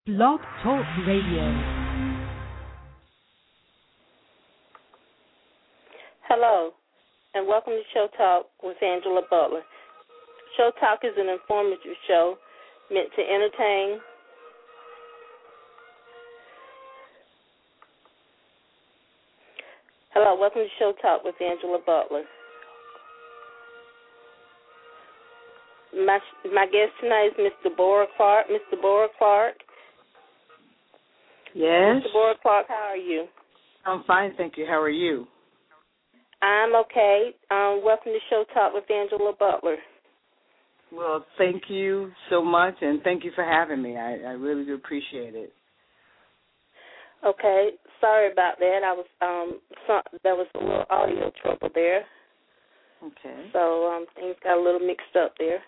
Blog Talk Radio. Hello, and welcome to Show Talk with Angela Butler. Show Talk is an informative show meant to entertain, hello, welcome to Show Talk with Angela Butler. My guest tonight is Mr. Bora Clark. Mr. Bora Clark. Yes. Mr. Bora Clark, how are you? I'm fine, thank you. How are you? I'm okay. Welcome to Show Talk with Angela Butler. Well, thank you so much, and thank you for having me. I really do appreciate it. Okay. Sorry about that. There was a little audio trouble there. Okay. So things got a little mixed up there.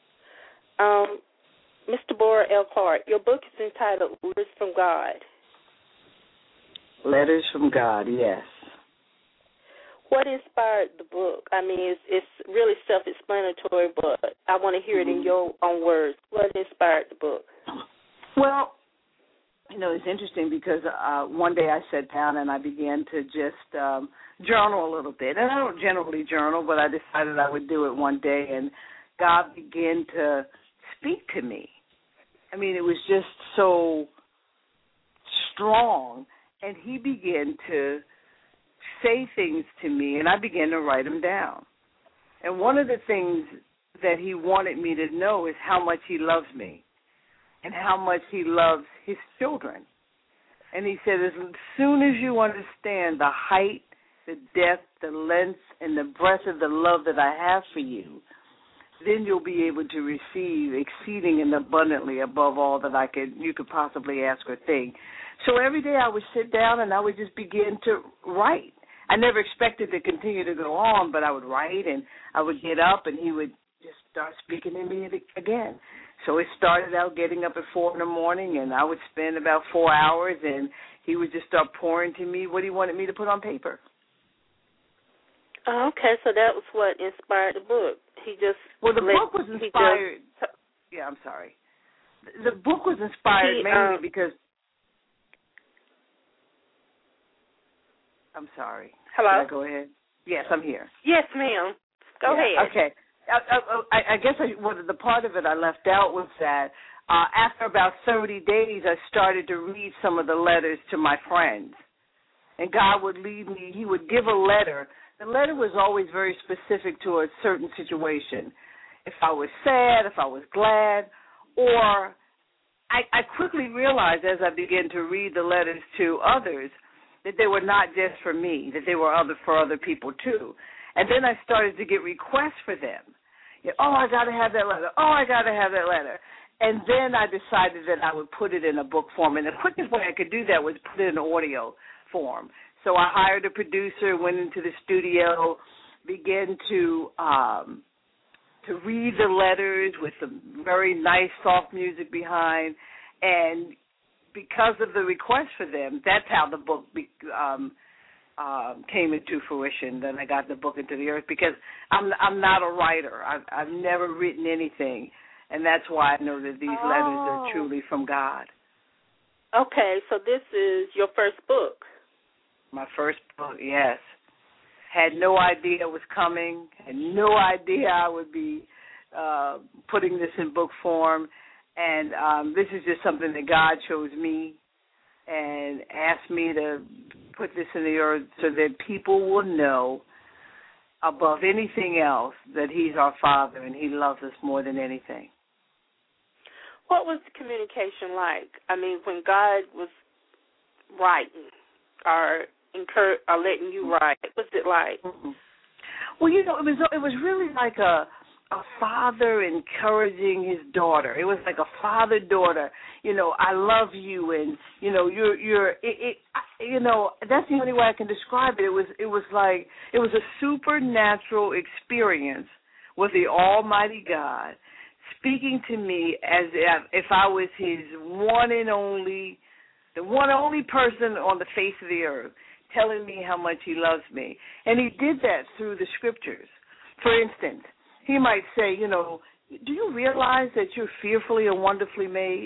Mr. Bora L. Clark, your book is entitled Letters from God. Letters from God, yes. What inspired the book? I mean, it's really self-explanatory, but I want to hear it in your own words. What inspired the book? Well, it's interesting because one day I sat down and I began to just journal a little bit. And I don't generally journal, but I decided I would do it one day, and God began to speak to me. I mean, it was just so strong, and he began to say things to me, and I began to write them down. And one of the things that he wanted me to know is how much he loves me and how much he loves his children. And he said, as soon as you understand the height, the depth, the length, and the breadth of the love that I have for you, then you'll be able to receive exceeding and abundantly above all that you could possibly ask or think. So every day I would sit down and I would just begin to write. I never expected to continue to go on, but I would write, and I would get up and he would just start speaking to me again. So it started out getting up at 4 a.m, and I would spend about 4 hours, and he would just start pouring to me what he wanted me to put on paper. Oh, okay, so that was what inspired the book. The book was inspired. I'm sorry. The book was inspired mainly because. I'm sorry. Hello? Can I go ahead? Yes, I'm here. Yes, ma'am. Go ahead. Okay. I guess the part of it I left out was that after about 30 days, I started to read some of the letters to my friends. And God would lead me. He would give a letter. The letter was always very specific to a certain situation. If I was sad, if I was glad, or I quickly realized as I began to read the letters to others that they were not just for me, that they were for other people too. And then I started to get requests for them. I got to have that letter. I got to have that letter. And then I decided that I would put it in a book form. And the quickest way I could do that was put it in audio form. So I hired a producer, went into the studio, began to read the letters with some very nice, soft music behind. And because of the request for them, that's how the book came into fruition, that I got the book into the earth, because I'm not a writer. I've never written anything, and that's why I know that these letters are truly from God. Okay, so this is your first book. My first book, yes. Had no idea it was coming, had no idea I would be putting this in book form, and this is just something that God chose me and asked me to put this in the earth so that people will know above anything else that he's our Father and he loves us more than anything. What was the communication like? I mean, when God was writing or letting you write, what was it like? Mm-hmm. Well, it was really like a father encouraging his daughter. It was like a father-daughter. I love you, and you're. That's the only way I can describe it. It was a supernatural experience with the Almighty God speaking to me as if I was his the one and only person on the face of the earth, telling me how much he loves me. And he did that through the scriptures. For instance, he might say, do you realize that you're fearfully and wonderfully made?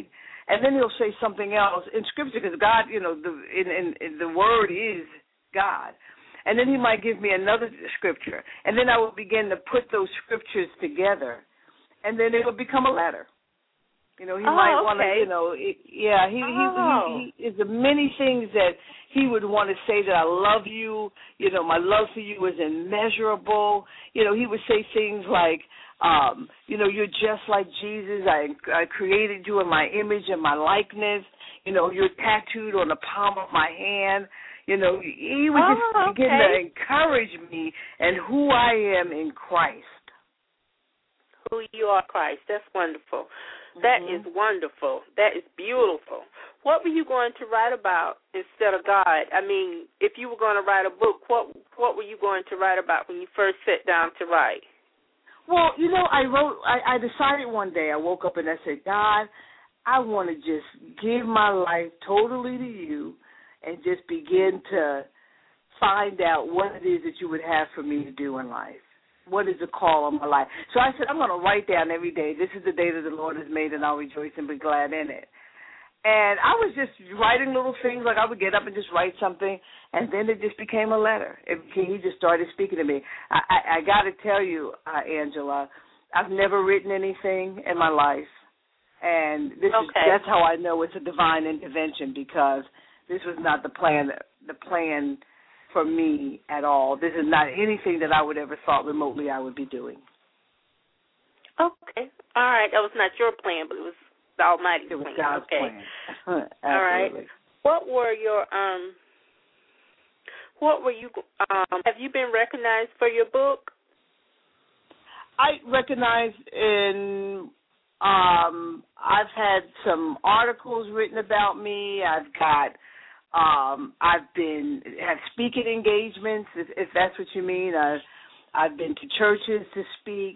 and then he'll say something else in Scripture, because God, in the Word is God. And then he might give me another scripture, and then I will begin to put those scriptures together, and then it will become a letter. He might want to, he is the many things that he would want to say, that I love you, my love for you is immeasurable. He would say things like, you're just like Jesus. I created you in my image and my likeness. You're tattooed on the palm of my hand. He would just begin to encourage me and who I am in Christ. Who you are, Christ. That's wonderful. That is wonderful. That is beautiful. What were you going to write about instead of God? I mean, if you were going to write a book, what were you going to write about when you first sat down to write? Well, I decided one day, I woke up and I said, God, I want to just give my life totally to you and just begin to find out what it is that you would have for me to do in life. What is the call on my life? So I said, I'm going to write down every day, this is the day that the Lord has made, and I'll rejoice and be glad in it. And I was just writing little things, like I would get up and just write something, and then it just became a letter. He just started speaking to me. I got to tell you, Angela, I've never written anything in my life, and that's how I know it's a divine intervention, because this was not the plan for me at all. This is not anything that I would ever thought remotely I would be doing. Okay. All right. That was not your plan, but it was the Almighty's plan. It was God's plan. All right. What were your have you been recognized for your book? I recognized I've had some articles written about me. I've got have speaking engagements, if that's what you mean. I've been to churches to speak.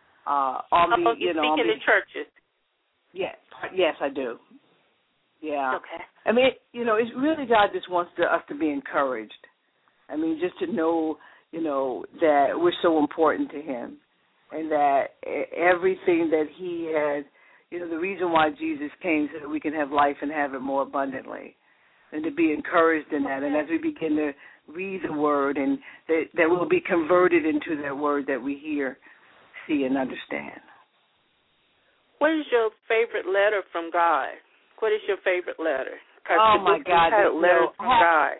You speak in the churches? Yes, I do. Yeah. Okay. I mean, it's really God just wants us to be encouraged. I mean, just to know, that we're so important to Him, and that everything that He has, the reason why Jesus came, so that we can have life and have it more abundantly, and to be encouraged in that. And as we begin to read the Word, and that we'll be converted into that Word that we hear, see, and understand. What is your favorite letter from God? What is your favorite letter? Oh, my God. Letters from God.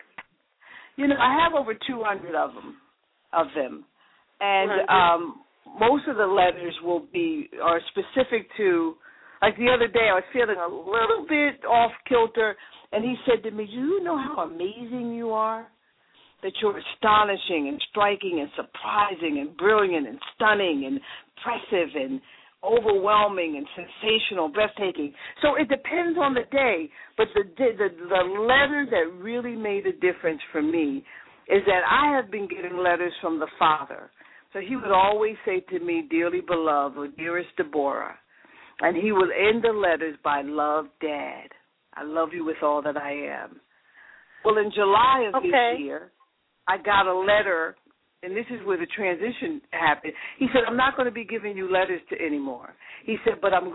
I have over 200 of them. And most of the letters are specific to, like the other day I was feeling a little bit off kilter, and he said to me, do you know how amazing you are? That you're astonishing and striking and surprising and brilliant and stunning and impressive and overwhelming and sensational, breathtaking. So it depends on the day, but the letter that really made a difference for me is that I have been getting letters from the Father. So he would always say to me, dearly beloved, or dearest Deborah, and he would end the letters by, love, Dad. I love you with all that I am. Well, in July of this year, I got a letter, and this is where the transition happened. He said, I'm not going to be giving you letters anymore. He said, but you're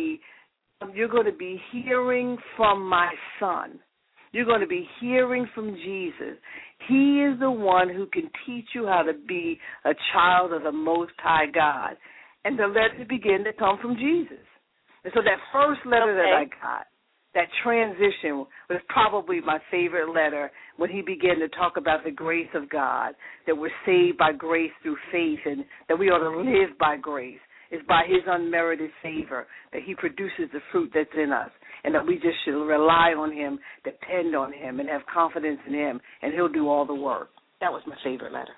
going to be hearing from my Son. You're going to be hearing from Jesus. He is the one who can teach you how to be a child of the Most High God. And the letters begin to come from Jesus. And so that first letter that I got, that transition was probably my favorite letter, when he began to talk about the grace of God, that we're saved by grace through faith, and that we ought to live by grace. It's by his unmerited favor that he produces the fruit that's in us, and that we just should rely on him, depend on him, and have confidence in him, and he'll do all the work. That was my favorite letter.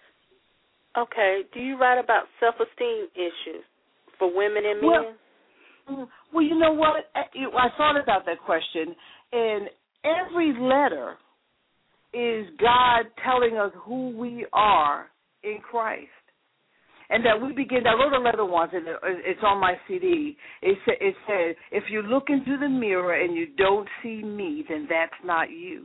Okay. Do you write about self-esteem issues for women and men? Well, you know what? I thought about that question, and every letter is God telling us who we are in Christ. And that we begin, I wrote a letter once, and it's on my CD. It said, if you look into the mirror and you don't see me, then that's not you.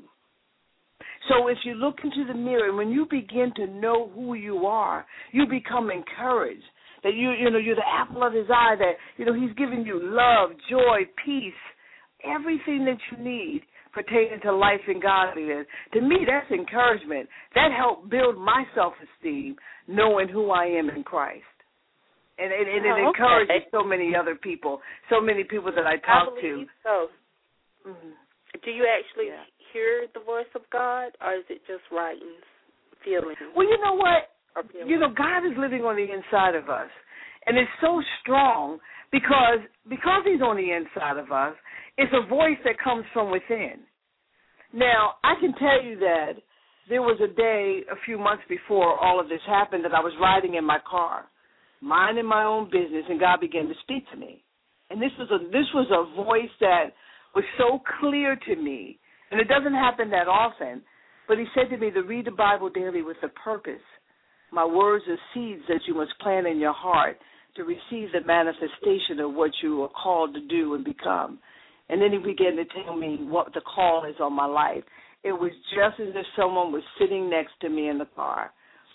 So if you look into the mirror, and when you begin to know who you are, you become encouraged. That you're the apple of his eye, that, he's giving you love, joy, peace, everything that you need pertaining to life and godliness. To me, that's encouragement. That helped build my self-esteem, knowing who I am in Christ. And it encourages so many other people, so many people that I talk to. So. Mm-hmm. Do you actually hear the voice of God, or is it just writings, feelings? Well, you know what? God is living on the inside of us, and it's so strong because He's on the inside of us. It's a voice that comes from within. Now, I can tell you that there was a day a few months before all of this happened that I was riding in my car, minding my own business, and God began to speak to me. And this was a voice that was so clear to me, and it doesn't happen that often, but He said to me to read the Bible daily with a purpose. My words are seeds that you must plant in your heart to receive the manifestation of what you are called to do and become. And then He began to tell me what the call is on my life. It was just as if someone was sitting next to me in the car.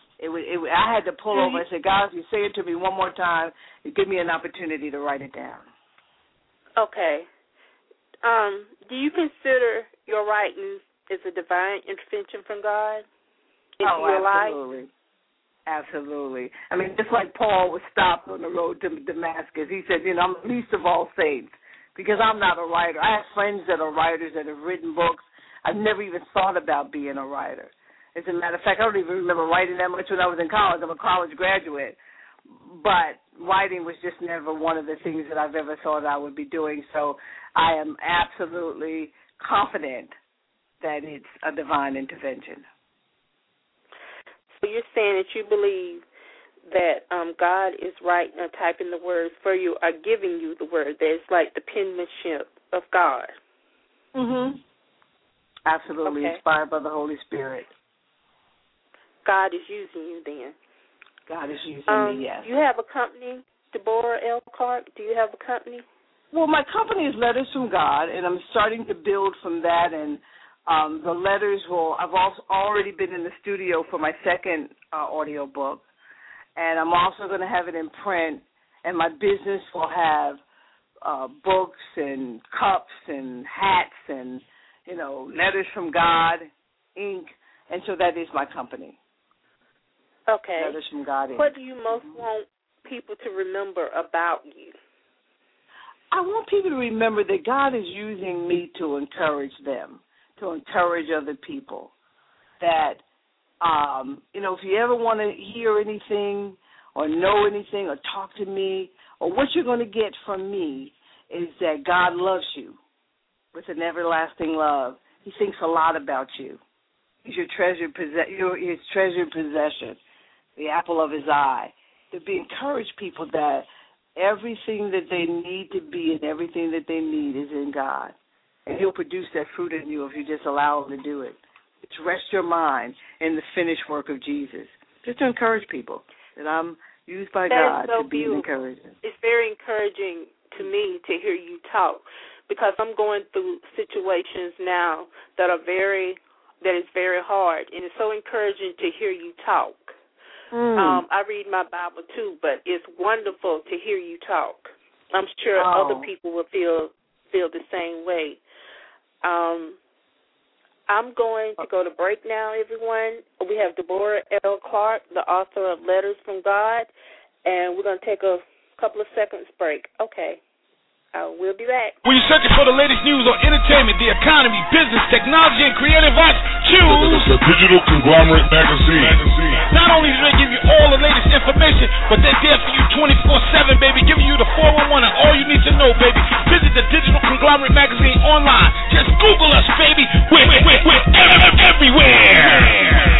I had to pull over and say, God, if you say it to me one more time, give me an opportunity to write it down. Okay. Do you consider your writings as a divine intervention from God into your absolutely. life? Absolutely. I mean, just like Paul was stopped on the road to Damascus, he said, I'm the least of all saints because I'm not a writer. I have friends that are writers that have written books. I've never even thought about being a writer. As a matter of fact, I don't even remember writing that much when I was in college. I'm a college graduate. But writing was just never one of the things that I've ever thought I would be doing. So I am absolutely confident that it's a divine intervention. So you're saying that you believe that God is writing or typing the words for you or giving you the word. That it's like the penmanship of God. Mm-hmm. Absolutely. Okay. Inspired by the Holy Spirit. God is using you then. God is using me, yes. You have a company, Deborah L. Clark. Do you have a company? Well, my company is Letters from God, and I'm starting to build from that. And the letters I've also already been in the studio for my second audio book, and I'm also going to have it in print. And my business will have books and cups and hats and, Letters from God, ink. And so that is my company. Okay. Letters from God. What do you most want people to remember about you? I want people to remember that God is using me to encourage them, to encourage other people. That, if you ever want to hear anything or know anything or talk to me, or what you're going to get from me is that God loves you with an everlasting love. He thinks a lot about you. He's your treasured his treasured possession, the apple of His eye. To be encourage people that everything that they need to be and everything that they need is in God. And He'll produce that fruit in you if you just allow Him to do it. To rest your mind in the finished work of Jesus. Just to encourage people that I'm used by God to be an encourager. It's very encouraging to me to hear you talk because I'm going through situations now that is very hard, and it's so encouraging to hear you talk. I read my Bible too, but it's wonderful to hear you talk. I'm sure other people will feel the same way. I'm going to go to break now, everyone. We have Deborah L. Clark, the author of Letters from God, and we're going to take a couple of seconds break. Okay. We'll be back. When you're searching for the latest news on entertainment, the economy, business, technology, and creative arts, choose the Digital Conglomerate Magazine. Not only do they give you all the latest information, but they're there for you 24/7, baby, giving you the 411 and all you need to know, baby. Visit the Digital Conglomerate Magazine online. Just Google us, baby. We're everywhere.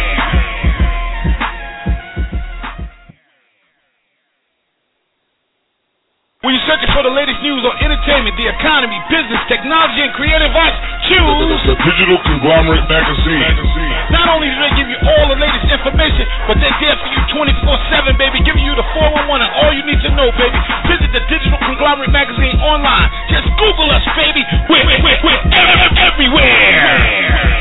When you're searching for the latest news on entertainment, the economy, business, technology, and creative arts, choose the Digital Conglomerate Magazine. Not only do they give you all the latest information, but they're there for you 24/7, baby, giving you the 411 and all you need to know, baby. Visit the Digital Conglomerate Magazine online. Just Google us, baby. We're everywhere.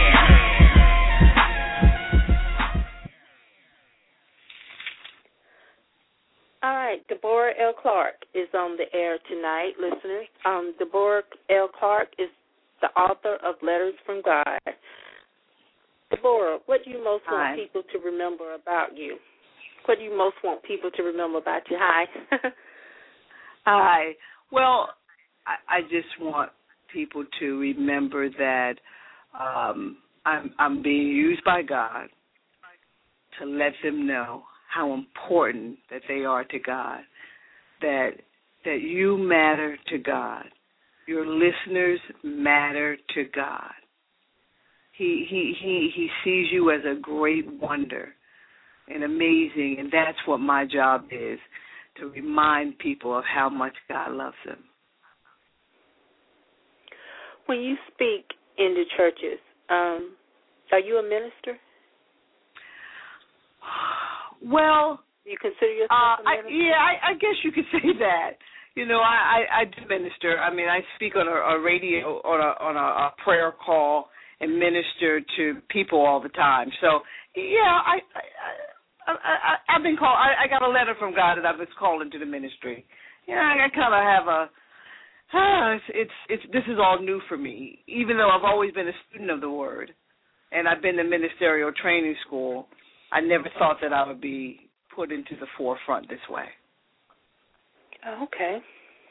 All right, Deborah L. Clark is on the air tonight, listeners. Deborah L. Clark is the author of Letters from God. Deborah, what do you most want people to remember about you? What do you most want people to remember about you? Hi. Hi. Well, I just want people to remember that I'm being used by God to let them know how important that they are to God, that you matter to God. Your listeners matter to God. He sees you as a great wonder and amazing, and that's what my job is, to remind people of how much God loves them. When you speak in the churches, are you a minister? Well, you consider yourself a minister? I guess you could say that. You know, I do minister. I mean, I speak on a radio, on a prayer call, and minister to people all the time. So, yeah, I've been called. I got a letter from God that I was called into the ministry. Yeah, I kind of have a. This is all new for me. Even though I've always been a student of the Word, and I've been to ministerial training school, I never thought that I would be put into the forefront this way. Okay.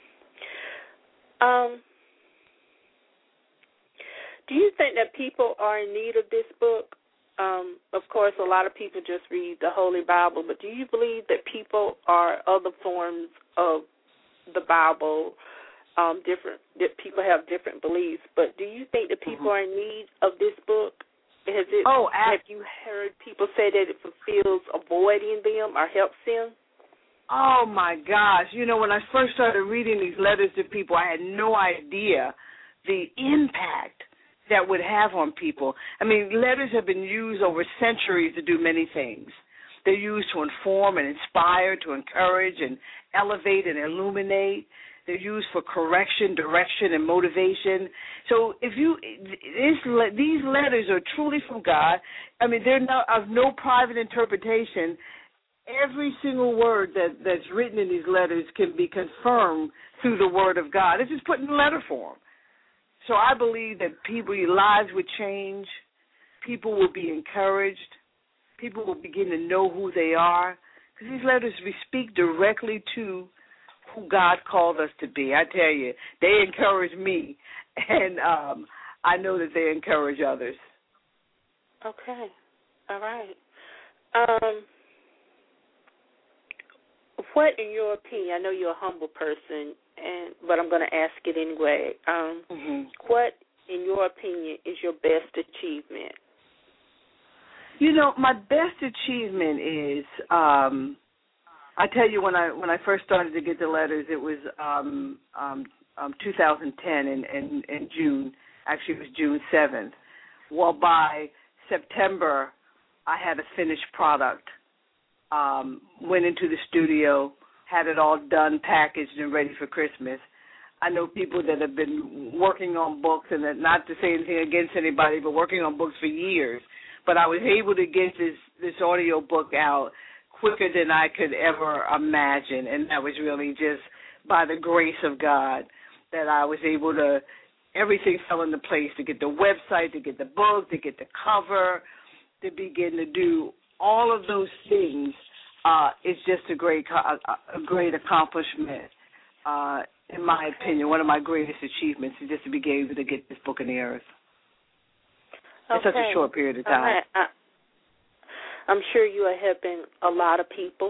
Do you think that people are in need of this book? Of course, a lot of people just read the Holy Bible, but do you believe that people are other forms of the Bible, that people have different beliefs, but do you think that people are in need of this book? Have you heard people say that it fulfills a void in them or helps them? Oh, my gosh. You know, when I first started reading these letters to people, I had no idea the impact that would have on people. I mean, letters have been used over centuries to do many things. They're used to inform and inspire, to encourage and elevate and illuminate. They're used for correction, direction, and motivation. So these letters are truly from God. I mean, they're of no private interpretation. Every single word that's written in these letters can be confirmed through the Word of God. It's just put in letter form. So I believe that people's lives would change. People will be encouraged. People will begin to know who they are. Because these letters, we speak directly to who God called us to be. I tell you, they encourage me, and I know that they encourage others. Okay. All right. What, in your opinion, I know you're a humble person, but I'm going to ask it anyway. What, in your opinion, is your best achievement? You know, my best achievement is, I tell you, when I first started to get the letters, it was 2010 in June. Actually, it was June 7th. Well, by September, I had a finished product. Went into the studio, had it all done, packaged, and ready for Christmas. I know people that have been working on books, and not to say anything against anybody, but working on books for years. But I was able to get this audio book out quicker than I could ever imagine, and that was really just by the grace of God that I was able to, everything fell into place to get the website, to get the book, to get the cover, to begin to do all of those things. It's just a great accomplishment, in my opinion. One of my greatest achievements is just to be able to get this book in the earth. Okay. In such a short period of time. Right. I'm sure you are helping a lot of people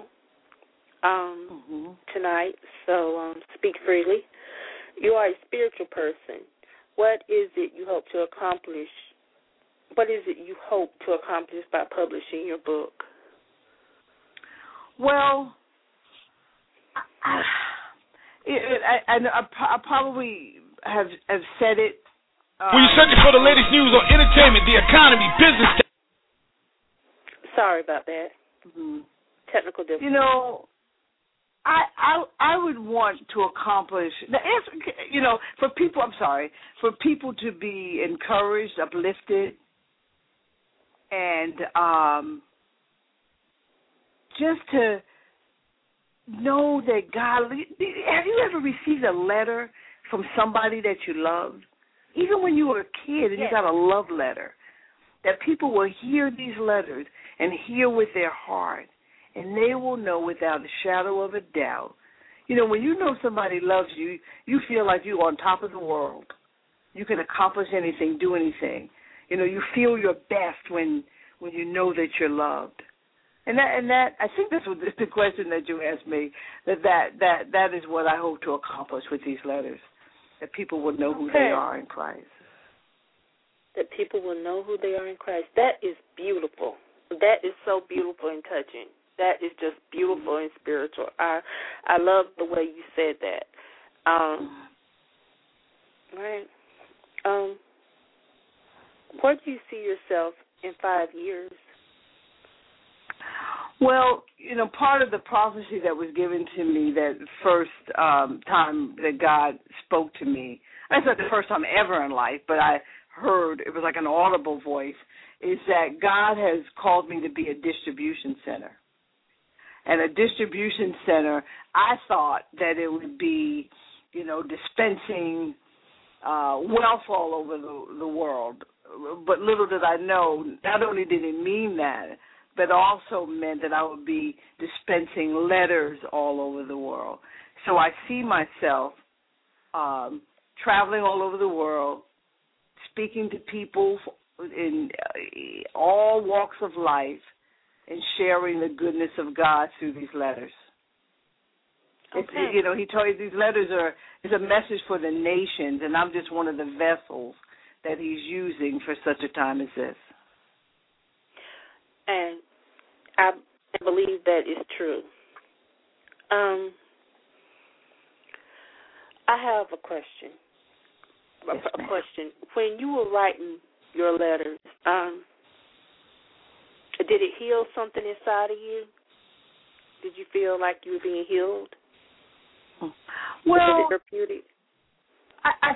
tonight, so speak freely. You are a spiritual person. What is it you hope to accomplish? What is it you hope to accomplish by publishing your book? Well, I probably have said it. When you're searching for the latest news on entertainment, the economy, business. Sorry about that. Technical difficulty. You know, I would want to accomplish, you know, for people to be encouraged, uplifted, and just to know that God, have you ever received a letter from somebody that you loved? Even when you were a kid and you got a love letter, that people will hear these letters and hear with their heart, and they will know without a shadow of a doubt. You know, when you know somebody loves you, you feel like you're on top of the world. You can accomplish anything, do anything. You know, you feel your best when you know that you're loved. And that I think this was the question that you asked me, that is what I hope to accomplish with these letters, that people will know who they are in Christ. That people will know who they are in Christ. That is beautiful. That is so beautiful and touching. That is just beautiful and spiritual. I love the way you said that. Right. Where do you see yourself in 5 years? Well, you know, part of the prophecy that was given to me that first time that God spoke to me, that's not the first time ever in life, but I heard, it was like an audible voice, is that God has called me to be a distribution center. And a distribution center, I thought that it would be, you know, dispensing wealth all over the world. But little did I know, not only did it mean that, but also meant that I would be dispensing letters all over the world. So I see myself traveling all over the world, speaking to people in all walks of life, and sharing the goodness of God through these letters. Okay. You know, he told you these letters is a message for the nations, and I'm just one of the vessels that he's using for such a time as this. And I believe that is true. I have a question. Yes, a question. When you were writing your letters, did it heal something inside of you? Did you feel like you were being healed? Well, was it therapeutic? I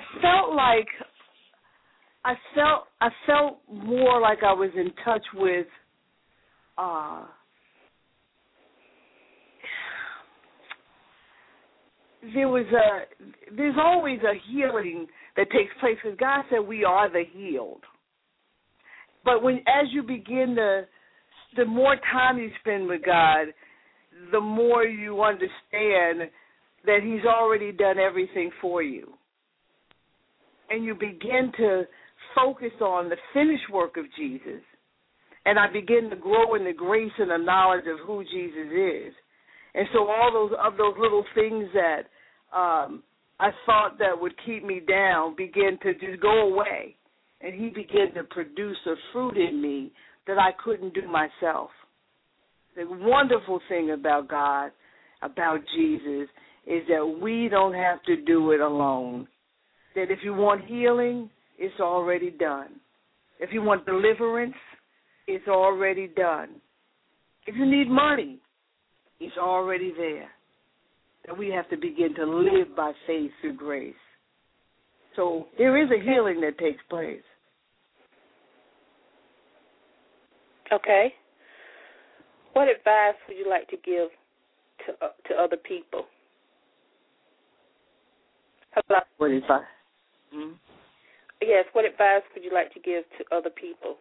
felt more like I was in touch with there's always a healing that takes place, because God said we are the healed. But as you begin the more time you spend with God, the more you understand that he's already done everything for you. And you begin to focus on the finished work of Jesus. And I begin to grow in the grace and the knowledge of who Jesus is. And so all those little things that I thought that would keep me down begin to just go away. And he began to produce a fruit in me that I couldn't do myself. The wonderful thing about God, about Jesus, is that we don't have to do it alone. That if you want healing, it's already done. If you want deliverance, it's already done. If you need money, it's already there. That we have to begin to live by faith through grace. So there is a healing that takes place. Okay. What advice would you like to give to other people? Hello? What advice? Hmm? Yes, what advice would you like to give to other people?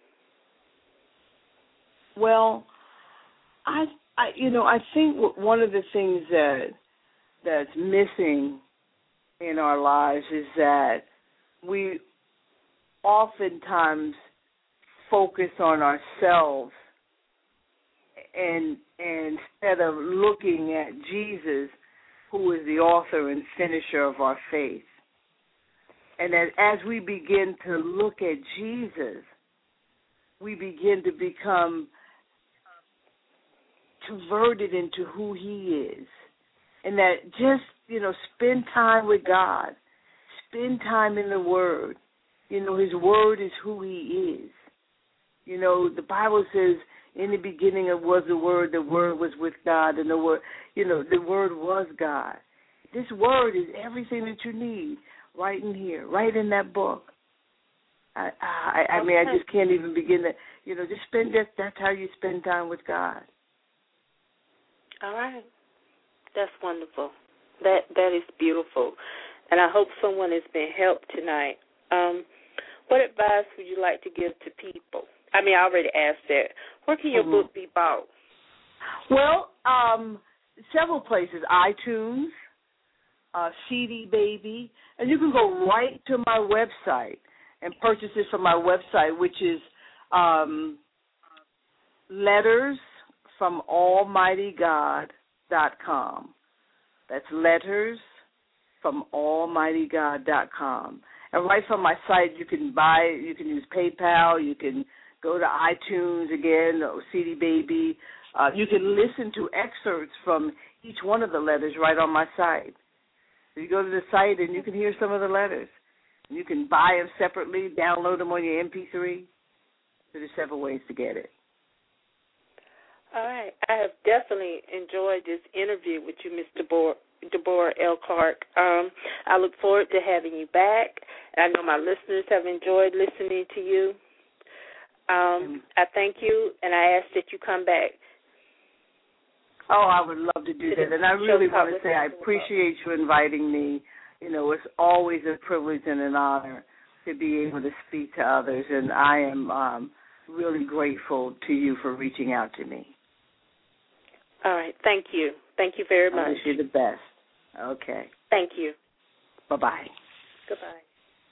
Well, I think one of the things that's missing in our lives is that we oftentimes focus on ourselves and instead of looking at Jesus, who is the author and finisher of our faith. And that as we begin to look at Jesus, we begin to become converted into who he is. And that just, spend time with God. Spend time in the Word. His Word is who he is. The Bible says, in the beginning was the Word was with God, and the Word was God. This Word is everything that you need right in here, right in that book. I just can't even begin to, that's how you spend time with God. All right. That's wonderful. That is beautiful. And I hope someone has been helped tonight. What advice would you like to give to people? I mean, I already asked that. Where can your book be bought? Well, several places. iTunes, CD Baby, and you can go right to my website and purchase it from my website, which is lettersfromAlmightyGod.com. That's lettersfromAlmightyGod.com. And right from my site, you can use PayPal, you can go to iTunes again, or CD Baby. You can listen to excerpts from each one of the letters right on my site. So you go to the site and you can hear some of the letters. You can buy them separately, download them on your MP3. So there's several ways to get it. All right. I have definitely enjoyed this interview with you, Ms. Deborah L. Clark. I look forward to having you back. I know my listeners have enjoyed listening to you. I thank you, and I ask that you come back. Oh, I would love to do that. And I really want to say I appreciate you inviting me. You know, it's always a privilege and an honor to be able to speak to others, and I am really grateful to you for reaching out to me. All right. Thank you. Thank you very much. I wish you the best. Okay. Thank you. Bye-bye. Goodbye.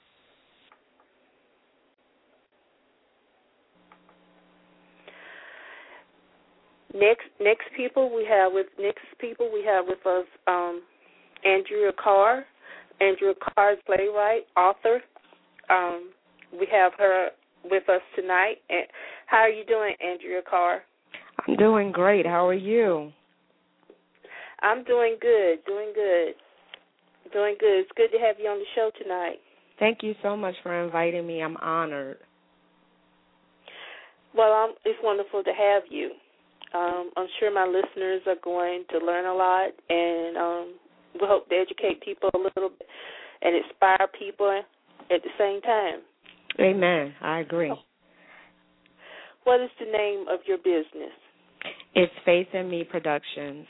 Next people we have with us Andrea Carr. Andrea Carr is playwright, author. We have her with us tonight. How are you doing, Andrea Carr? I'm doing great. How are you? I'm doing good. It's good to have you on the show tonight. Thank you so much for inviting me. I'm honored. Well, it's wonderful to have you. I'm sure my listeners are going to learn a lot, and we hope to educate people a little bit and inspire people at the same time. Amen. I agree. What is the name of your business? It's Faith in Me Productions.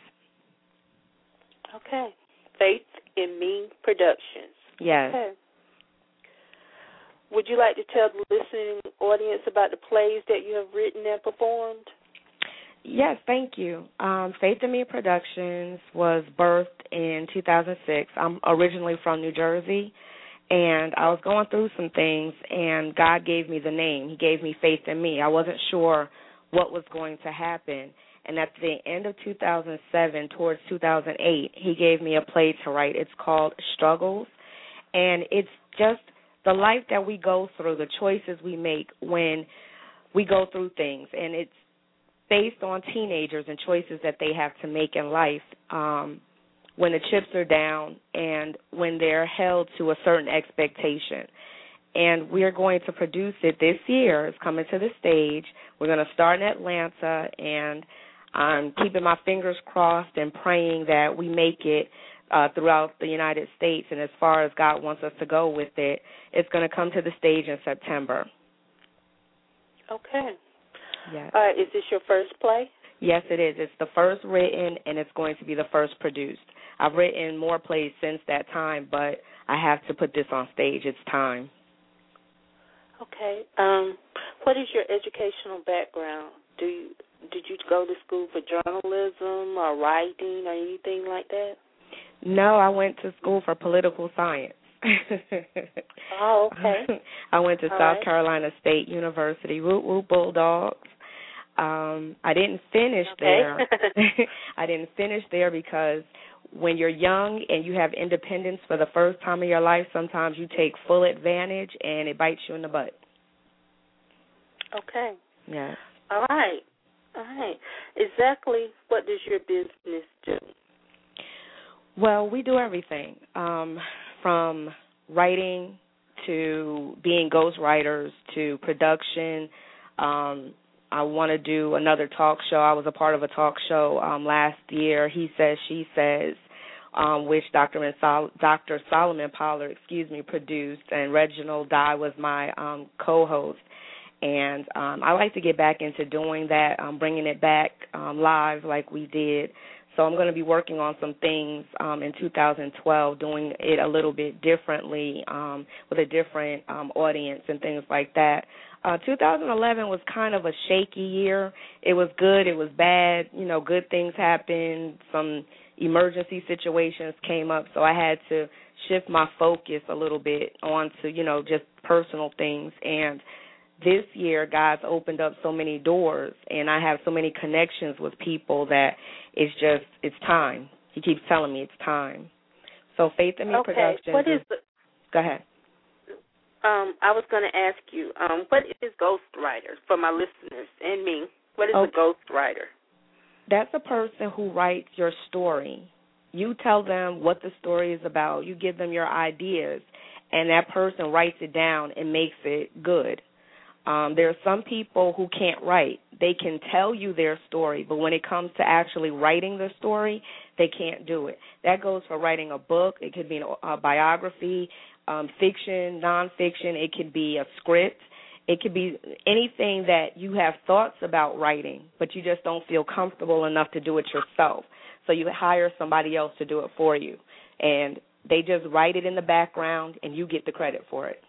Okay. Faith in Me Productions. Yes. Okay. Would you like to tell the listening audience about the plays that you have written and performed? Yes, thank you. Faith in Me Productions was birthed in 2006. I'm originally from New Jersey, and I was going through some things, and God gave me the name. He gave me Faith in Me. I wasn't sure what was going to happen, and at the end of 2007, towards 2008, He gave me a play to write. It's called Struggles, and it's just the life that we go through, the choices we make when we go through things, and it's based on teenagers and choices that they have to make in life when the chips are down and when they're held to a certain expectation. And we are going to produce it this year. It's coming to the stage. We're going to start in Atlanta, and I'm keeping my fingers crossed and praying that we make it throughout the United States. And as far as God wants us to go with it, it's going to come to the stage in September. Okay. Yes. Is this your first play? Yes, it is. It's the first written, and it's going to be the first produced. I've written more plays since that time, but I have to put this on stage. It's time. Okay. What is your educational background? Did you go to school for journalism or writing or anything like that? No, I went to school for political science. Oh, okay. I went to South Carolina State University, Woot Woot Bulldogs. I didn't finish there. I didn't finish there because when you're young and you have independence for the first time in your life, sometimes you take full advantage and it bites you in the butt. Okay. Yeah. All right. Exactly what does your business do? Well, we do everything, from writing to being ghostwriters to production. I want to do another talk show. I was a part of a talk show last year, He Says, She Says, which Dr. Solomon Pollard, produced, and Reginald Dye was my co-host. And I like to get back into doing that, bringing it back live like we did So I'm going to be working on some things in 2012, doing it a little bit differently with a different audience and things like that. 2011 was kind of a shaky year. It was good. It was bad. Good things happened. Some emergency situations came up, so I had to shift my focus a little bit onto, just personal things. And this year, God's opened up so many doors, and I have so many connections with people that it's time. He keeps telling me it's time. So Faith in Me Productions. What is go ahead. I was going to ask you, what is ghostwriter for my listeners and me? What is a ghostwriter? That's a person who writes your story. You tell them what the story is about. You give them your ideas, and that person writes it down and makes it good. There are some people who can't write. They can tell you their story, but when it comes to actually writing the story, they can't do it. That goes for writing a book. It could be a biography, fiction, nonfiction. It could be a script. It could be anything that you have thoughts about writing, but you just don't feel comfortable enough to do it yourself. So you hire somebody else to do it for you, and they just write it in the background, and you get the credit for it.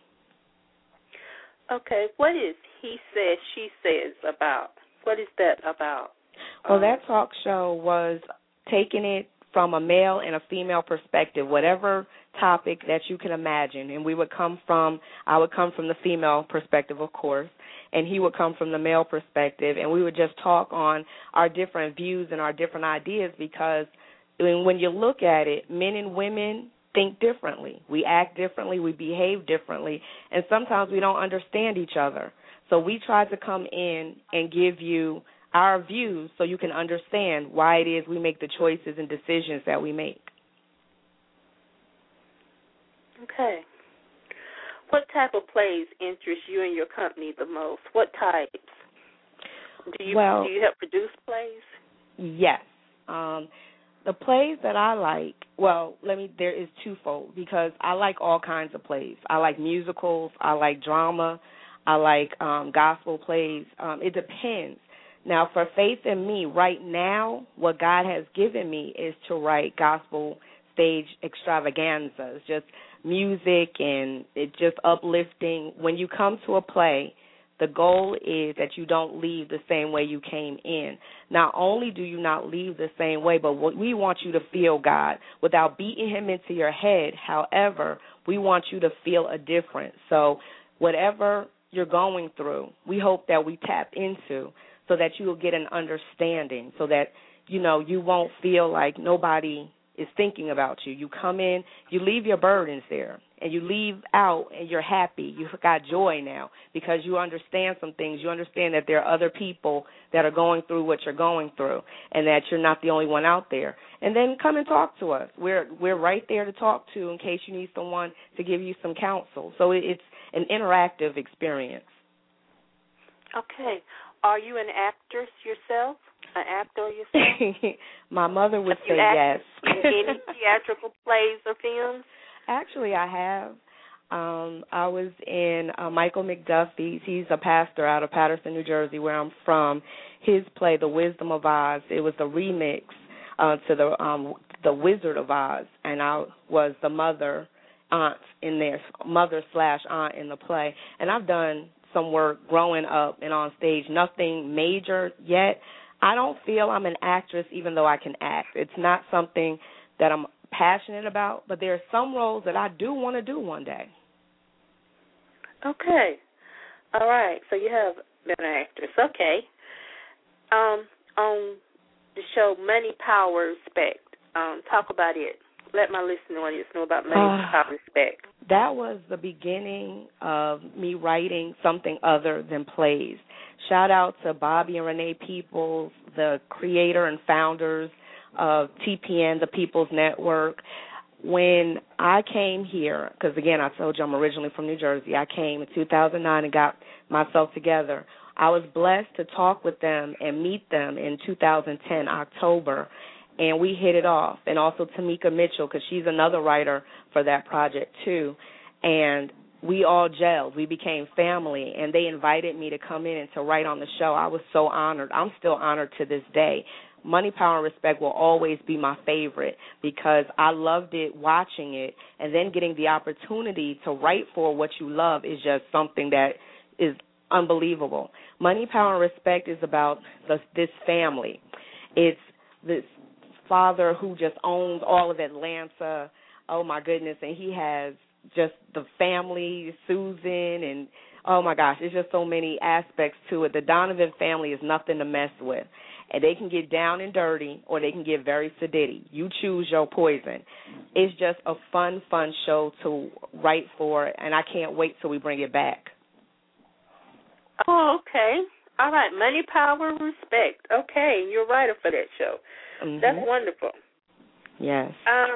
Okay, what is He Says, She Says about? What is that about? Well, that talk show was taking it from a male and a female perspective, whatever topic that you can imagine. And I would come from the female perspective, of course, and he would come from the male perspective, and we would just talk on our different views and our different ideas, because when you look at it, men and women think differently. We act differently. We behave differently. And sometimes we don't understand each other. So we try to come in and give you our views so you can understand why it is we make the choices and decisions that we make. Okay. What type of plays interest you and your company the most? What types? Do you help produce plays? Yes. The plays that I like, there is twofold, because I like all kinds of plays. I like musicals. I like drama. I like gospel plays. It depends. Now, for Faith in Me, right now, what God has given me is to write gospel stage extravaganzas, just music, and it's just uplifting. When you come to a play, the goal is that you don't leave the same way you came in. Not only do you not leave the same way, but we want you to feel God without beating him into your head. However, we want you to feel a difference. So whatever you're going through, we hope that we tap into so that you will get an understanding, so that, you won't feel like nobody is thinking about you. You come in, you leave your burdens there, and you leave out and you're happy. You've got joy now because you understand some things. You understand that there are other people that are going through what you're going through, and that you're not the only one out there. And then come and talk to us. We're right there to talk to in case you need someone to give you some counsel. So it's an interactive experience. Okay. Are you an actress yourself? An actor yourself? My mother would say yes. yes. In any theatrical plays or films? Actually, I have. I was in Michael McDuffie's. He's a pastor out of Paterson, New Jersey, where I'm from. His play, The Wisdom of Oz, it was the remix to the Wizard of Oz, and I was the aunt in there, mother/aunt in the play. And I've done some work growing up and on stage, nothing major yet. I don't feel I'm an actress even though I can act. It's not something that I'm passionate about, but there are some roles that I do want to do one day. Okay. All right. So you have been an actress. Okay. On the show Money, Power, Respect, talk about it. Let my listening audience know about Money, Power, Respect. That was the beginning of me writing something other than plays. Shout out to Bobby and Renee Peoples, the creator and founders of TPN, the People's Network. When I came here, because, again, I told you I'm originally from New Jersey, I came in 2009 and got myself together. I was blessed to talk with them and meet them in 2010, October, and we hit it off. And also Tamika Mitchell, because she's another writer for that project too. And we all gelled. We became family, and they invited me to come in and to write on the show. I was so honored. I'm still honored to this day. Money, Power, and Respect will always be my favorite because I loved it watching it, and then getting the opportunity to write for what you love is just something that is unbelievable. Money, Power, and Respect is about this family. It's this father who just owns all of Atlanta. Oh, my goodness, and he has just the family, Susan, and oh, my gosh, there's just so many aspects to it. The Donovan family is nothing to mess with. And they can get down and dirty or they can get very sedity. You choose your poison. It's just a fun, fun show to write for, and I can't wait till we bring it back. Oh, okay. All right. Money, Power, Respect. Okay. You're a writer for that show. Mm-hmm. That's wonderful. Yes.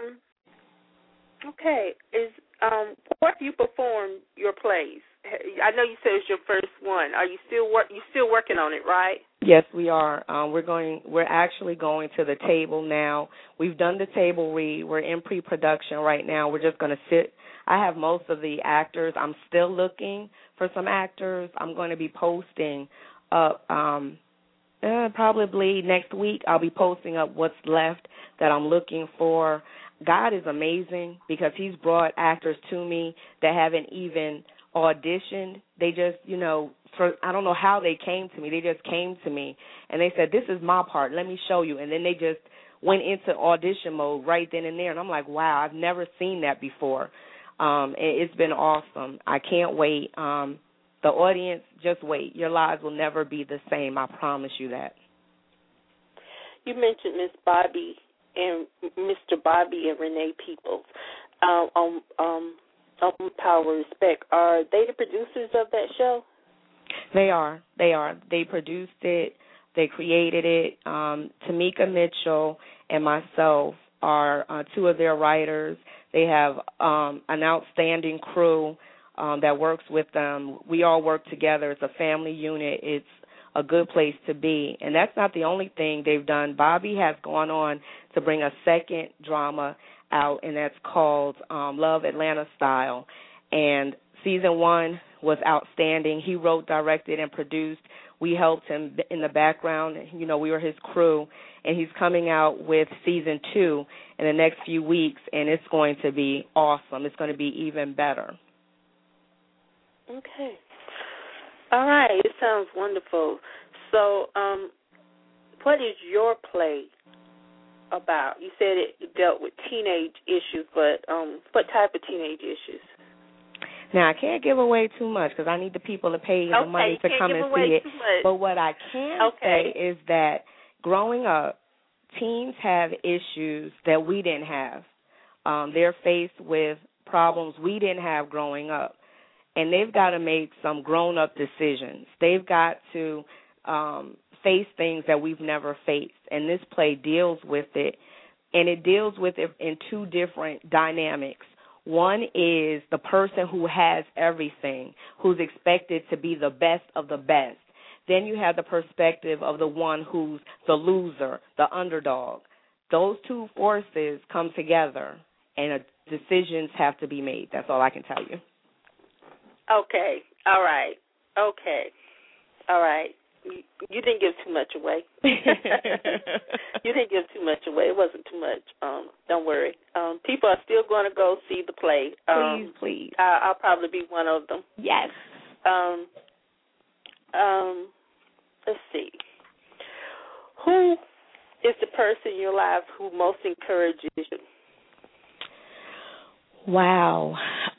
Okay. Where do you perform your plays? I know you said it's your first one. Are you still working on it, right? Yes, we are. We're actually going to the table now. We've done the table read. We're in pre-production right now. We're just going to sit. I have most of the actors. I'm still looking for some actors. I'm going to be posting up probably next week. I'll be posting up what's left that I'm looking for. God is amazing because he's brought actors to me that haven't even auditioned. They just, I don't know how they came to me. They just came to me, and they said, this is my part. Let me show you. And then they just went into audition mode right then and there. And I'm like, wow, I've never seen that before. It's been awesome. I can't wait. The audience, just wait. Your lives will never be the same. I promise you that. You mentioned Miss Bobby and Mr. Bobby and Renee Peoples on Power Respect. Are they the producers of that show? They are. They produced it. They created it. Tamika Mitchell and myself are two of their writers. They have an outstanding crew that works with them. We all work together. It's a family unit. It's a good place to be. And that's not the only thing they've done. Bobby has gone on to bring a second drama out, and that's called Love Atlanta Style. And season 1 was outstanding. He wrote, directed, and produced. We helped him in the background. We were his crew. And he's coming out with season 2 in the next few weeks, and it's going to be awesome. It's going to be even better. Okay. All right. It sounds wonderful. So what is your play about? You said it dealt with teenage issues, but what type of teenage issues? Now, I can't give away too much because I need the people to pay the money to come and see it. But what I can say is that growing up, teens have issues that we didn't have. They're faced with problems we didn't have growing up. And they've got to make some grown-up decisions. They've got to face things that we've never faced. And this play deals with it. And it deals with it in two different dynamics. One is the person who has everything, who's expected to be the best of the best. Then you have the perspective of the one who's the loser, the underdog. Those two forces come together, and decisions have to be made. That's all I can tell you. Okay. All right. Okay. All right. You didn't give too much away. You didn't give too much away. It wasn't too much. Don't worry. People are still going to go see the play. Please. I'll probably be one of them. Yes. Let's see. Who is the person in your life who most encourages you? Wow.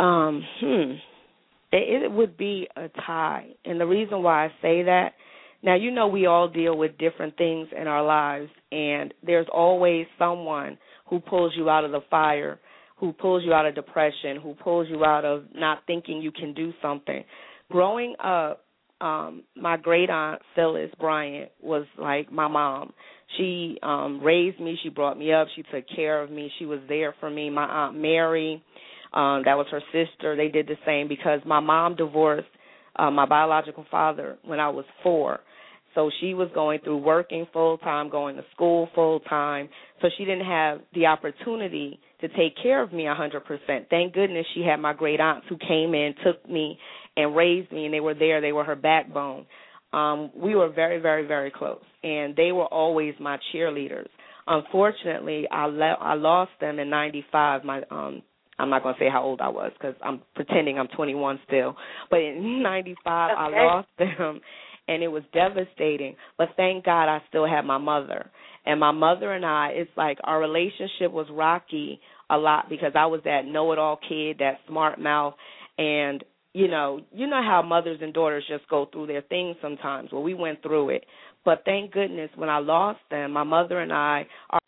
It would be a tie. And the reason why I say that, now, we all deal with different things in our lives, and there's always someone who pulls you out of the fire, who pulls you out of depression, who pulls you out of not thinking you can do something. Growing up, my great aunt, Phyllis Bryant, was like my mom. She raised me. She brought me up. She took care of me. She was there for me. My Aunt Mary, that was her sister. They did the same because my mom divorced my biological father when I was 4. So she was going through working full-time, going to school full-time. So she didn't have the opportunity to take care of me 100%. Thank goodness she had my great aunts who came in, took me, and raised me, and they were there. They were her backbone. we were very, very, very close, and they were always my cheerleaders. Unfortunately, I lost them in '95. I'm not going to say how old I was because I'm pretending I'm 21 still. But in '95, I lost them, and it was devastating. But thank God I still had my mother. And my mother and I, it's like our relationship was rocky a lot because I was that know-it-all kid, that smart mouth, and you know how mothers and daughters just go through their things sometimes. Well, we went through it. But thank goodness when I lost them, my mother and I, our